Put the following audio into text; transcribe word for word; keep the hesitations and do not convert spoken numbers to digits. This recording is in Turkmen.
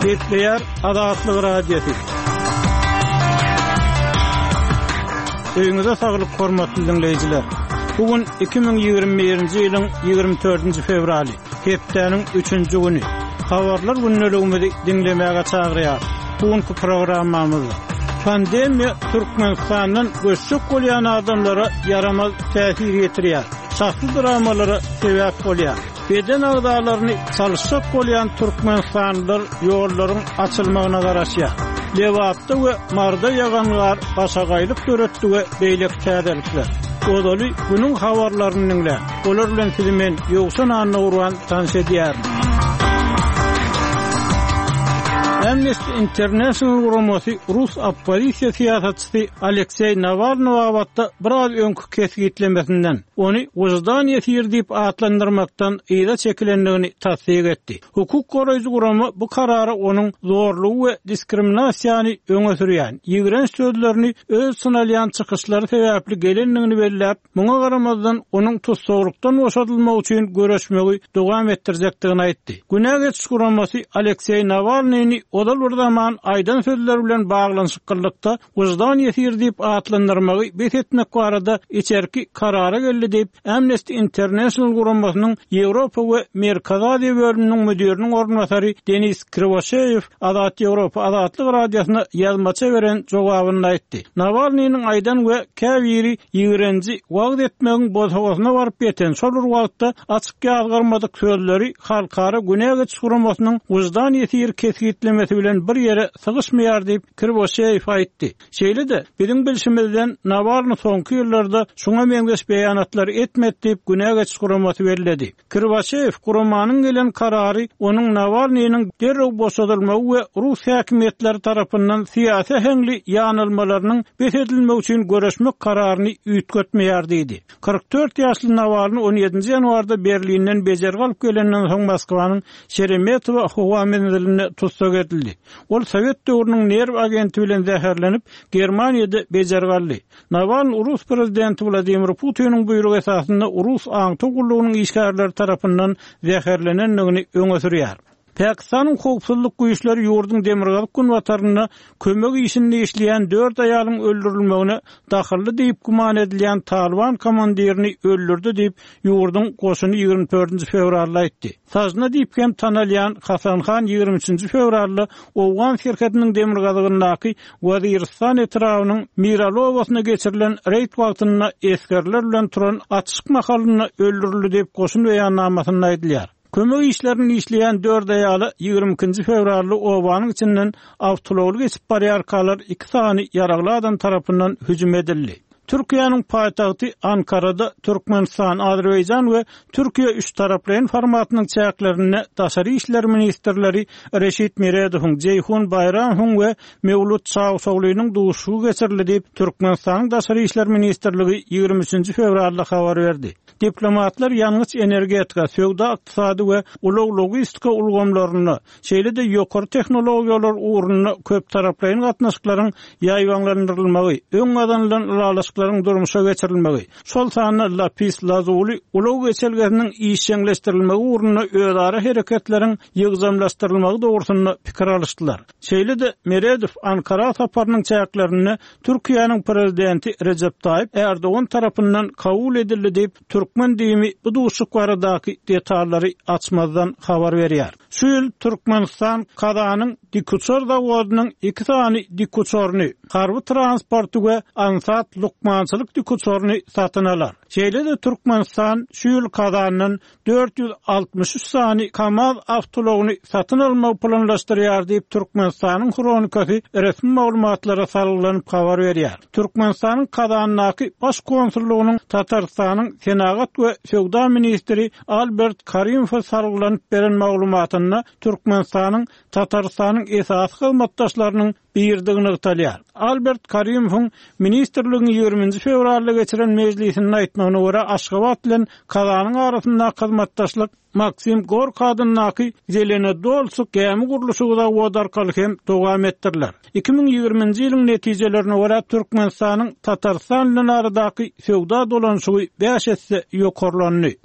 Betleyer Adatlyk radiosu. Öňüňize saglyk hormatly dinleýijiler. Bugün iki bin ýygrimi birinji ýylyň ýygrimi dördünji fevraly, hepdeniň üçünji güni. Habarlar günneligimizi dinlemäge çagyrýar. Bugünkü programmamyz pandemiýa Türkmenistanyň göçük bolýan adamlara yaramaz täsir ýetirýär. Şahsy dramalara sebäp bolýar. Beden agdalaryny çalyşak bolýan Türkmenistanlylar ýollaryň açylmagyna garaşýar. Lewatda we marda ýaganlar başagaýlyk döretdi we beýlek täzelikler. Odaly günüň habarlaryny dinle. Olar bilen sizimen ýogsan anna urwan tanış edýär. Amnesty International guramasy Rus opposisiýa siýasatçysy Aleksey Navalny wagtda biraz öňkü kesgitlemesinden ony wyjdan ýetir diýip atlandyrmakdan ýa-da çekilendigini tasdik etdi. Hukuk goraýjy gurama bu karary onuň zorlugy we diskriminasiýany öňe sürýän, ýigren sözlerini öz synalýan çykyşlary sebäpli gelendigini belläp, muňa garamazdan onuň tutsagyrykdan boşadylmak üçin görüşmegi dowam etdirjekdigini aýtdy. Günäge geçiş guramasy Aleksey Navalnyny odal bir zaman aýdan sözler bilen baglanyşyk kylykda wyjdan ýetir diýip atlandyrmagy bet etmek barada içerki karara geldi diýip Amnesty International guramasynyň Ýewropa we Merkez Aziýa bölüminiň müdiriniň ornatary Denis Krivosheyev Adat Ýewropa Adatlyk radiosyna ýazmaça beren jogabyny aýtdy. Navalnyň aýdan we käbiri ýigrenji wagt etmegiň bozhawasyna baryp beten şol wagtda açyk ýazgyrmadyk sözleri halkara günäge çuramasynyň wyjdan ýetir kesgitlemesi bilen bir ýere sygyşmaýar diýip Krivosheyev aýtdy. Şeýle-de biziň bilşimizden Navalny soňky ýyllarda şuňa meňzeş beýanatlar etmedi diýip günäge çuramasy berildi. Krivosheyev guramanyň gelen karary onuň Navalnyň derrew boşadylmagy we Rus häkimetleri tarapyndan siýasy heňli ýanylmalarynyň besedilmegi üçin görüşmek kararyny üýtgetmeýär diýdi. kırk dört ýaşly Navalny on ýedinji ýanwarda Berlinden bejer galyp gelenden soň Moskwanyň Şeremetow howa menziline tutsak edildi. Ol Sowet döwrüniň nerw agenti bilen zäherlenip Germaniýada bejer galdy. Navalny Rus prezidenti Vladimir Putiniň buyruk esasında Rus aň togurlugynyň işgärleri tarapyndan zäherlenendigini öňe sürýär. Pakistanyň howpsuzlyk güýçleri ýurdun demirgalyk günwataryna kömek işinde işleýän dört aýalyň öldürilmegine dahilli diýip guman edilýän Taliban komandirini öldürdi diýip ýurdun goşuny ýygrimi dördünji fevralda aýtdy. Sajna diýip hem tanalýan Hasan Khan ýygrimi üçünji fevralda Owgan şirketiniň demirgalygynyňky Waziristan etrawynyň Miralowasyna geçirilen reýt wagtyna eskerler bilen turan atışyk mahalyna öldürildi diýip goşun beýannamasyna aýdylýar. Kömek işlerini işleyen dört aýaly ýygrimi ikinji fevralda Owanyň içinden awtolawly geçip barýarkalar iki sany ýaragly adam tarapyndan hüjüm edildi. Türkiýanyň paýtagty Ankarada Türkmenistan, Azerbaýjan we Türkiýe üç taraply formatynyň çäklerini daşary işler ministrleri Reşit Meredowyň, Ceyhun Bayramowyň we Mewlut Çawşoğlunyň duşugy geçirildi diýip Türkmenistanyň daşary işler ministrligi ýygrimi üçünji fevralda habar berdi. Diplomatlar ýalňyz energetika, söwda ykdysady we ulug logistika ulgamlaryny, şeýle-de ýokary tehnologiýalar uğruna köp taraply gatnaşyklaryň ýaýwanlandyrylmagy, öň adanlanan ulaşyklaryň durmuşa geçirilmegi, şol sany lapis lazuli ulug geçelgeniň işçileşdirilmegi uğruna öýdara hereketleriň ýygzamlaşdyrylmagy dogrusyna pikir alýşdylar. Şeýle-de Meredow Ankara saparynyň çäklerini Türkiýanyň prezidenti Recep Tayyip Erdoğan tarapyndan kabul edildi diýip Türkmen diýimi bu duşuk baradaky detallary açmazdan habar berýär. Şu ýyl Türkmenistan Kazanyň Dikuçor zawodynyň iki sany dikuçoryny, harby transporty we ansat lukmançylyk dikuçoryny satyn alar. Şeýle-de Türkmenistan şu ýyl Kazanyň dört ýüz altymyş üç sany Kamaz awtologyny satyn almagy planlaşdyrýar diýip Türkmenistanyň kronikasy resmi maglumatlara salynyp habar berýär. Türkmenistanyň Kazanyňky baş konsullugynyň Tatarstanyň Senagat we Söwda ministri Albert Karimow salynyp beren maglumatyna Türkmenistanyň Tatarstanyň esas hyzmatdaşlarynyň birdigini ýytalýar. Albert Karimow ministrligiň ýygrimi fevralda geçiren mejlisinde aýtmagyna görä Aşgabat bilen Kazanyň arasynda hyzmatdaşlyk Maksim Gorkadynyňky Zelene Dolsuk gämi gurulşygyda wodarkalyk hem dowam etdirler. iki bin ýygrimiňji ýylyň netijelerine görä Türkmenistanyň Tatarstan bilen aradaky söwda dolanşygy beş esse ýokarlandy.